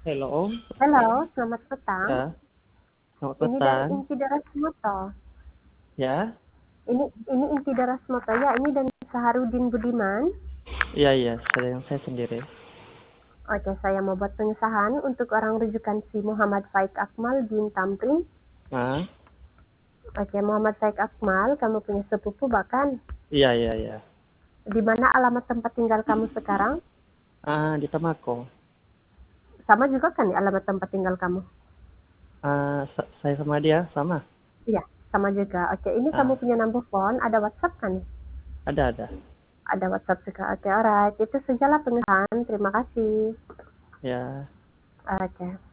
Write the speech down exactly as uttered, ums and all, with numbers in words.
Hello, Halo, selamat petang. ya, selamat Ini dari petang. Inti Darasmoto. Ya, Ini ini Inti Darasmoto ya. Ini dan Saharudin Budiman. iya iya, saya yang saya sendiri. Oke, saya mau buat pengesahan untuk orang rujukan si Muhammad Faik Akmal bin Tamrin. Ah, Oke, Muhammad Faik Akmal, kamu punya sepupu bahkan. iya iya iya. Di mana alamat tempat tinggal kamu sekarang? Ah, di Tamako. Sama juga kan ya alamat tempat tinggal kamu? Ah, sa- saya sama dia sama. Iya, sama juga. Oke, ini kamu Ah, punya number phone, ada WhatsApp kan? ada ada. Ada WhatsApp juga. Oke, alright. Itu sajalah pengesahan. Terima kasih. Ya. Oke.